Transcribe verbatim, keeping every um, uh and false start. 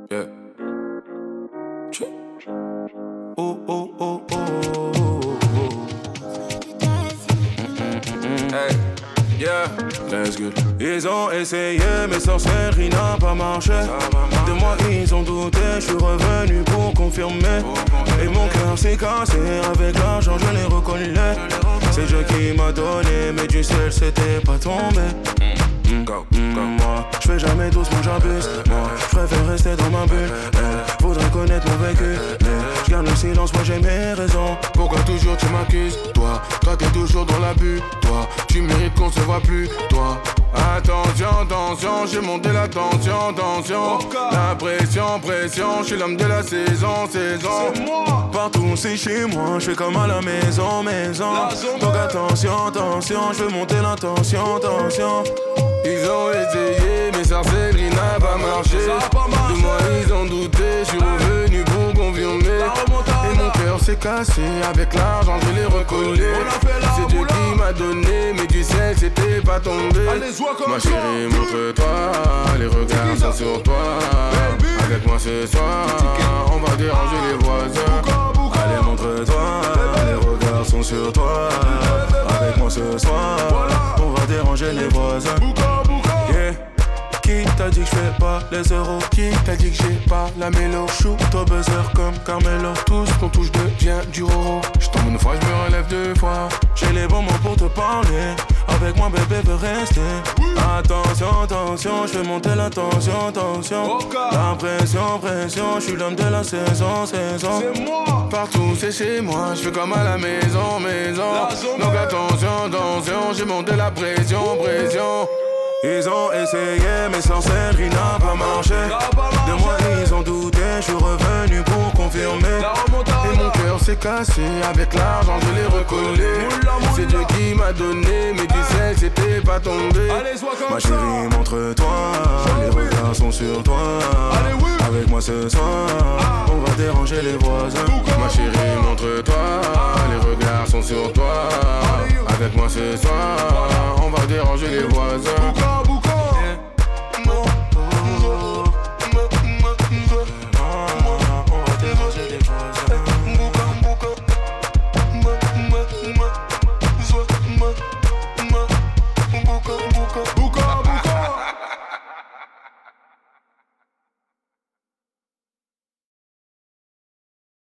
Yeah. Oh, oh, oh, oh, oh, oh. Hey, yeah, let's go. Ils ont essayé, mais sorcellerie n'a pas marché. De moi, ils ont douté, je suis revenu pour confirmer. Et mon cœur s'est cassé, avec l'argent, je l'ai reconnu. C'est Dieu qui m'a donné, mais du ciel, c'était pas tombé. Go, go. Moi, je fais jamais doucement, j'abuse. Moi, je préfère rester dans ma bulle. Elle faudrait connaître mon vécu, mais je garde le silence, moi j'ai mes raisons. Pourquoi toujours tu m'accuses? Toi, toi t'es toujours dans l'abus. Toi, tu mérites qu'on se voit plus. Toi, attention, attention, j'ai monté la tension, tension. La pression, pression, je suis l'homme de la saison, saison. C'est moi. Partout c'est chez moi, je fais comme à la maison, maison. Donc attention, attention, je veux monter la tension, tension. Ils ont essayé, mais sorcellerie n'a pas marché. De moi ils ont douté, je suis revenu pour confirmer. Et mon cœur s'est cassé, avec l'argent je l'ai recollé. C'est Dieu qui m'a donné, mais du ciel c'était pas tombé. Ma chérie, montre-toi, les regards sont sur toi. Avec moi ce soir, on va déranger les voisins. Allez, montre-toi, les regards sont sur toi. Avec moi ce soir, on va déranger les voisins. Yeah. Qui t'a dit que je fais pas les euros? Qui t'a dit que j'ai pas la mélo? Shoot au buzzer comme Carmelo. Tout ce qu'on touche devient du roro. J'tombe une fois, j'me relève deux fois. J'ai les bons mots pour te parler. Avec moi bébé veut rester. Attention, attention, je fais monter la tension, tension. La pression, pression, je suis l'homme de la saison, saison. C'est moi. Partout c'est chez moi, je fais comme à la maison, maison. Donc attention, attention, j'ai monté la pression, pression. Ils ont essayé, mais sorcellerie n'a pas marché. De moi ils ont douté, je suis revenu pour confirmer. Et mon cœur s'est cassé, avec l'argent je l'ai recollé. C'est Dieu qui m'a donné, mais du ciel c'était pas tombé. Ma chérie, montre-toi, les regards sont sur toi. Avec moi ce soir, on va déranger les voisins. Ma chérie, montre-toi, les regards sont sur toi. Avec moi ce soir, on va déranger les voisins.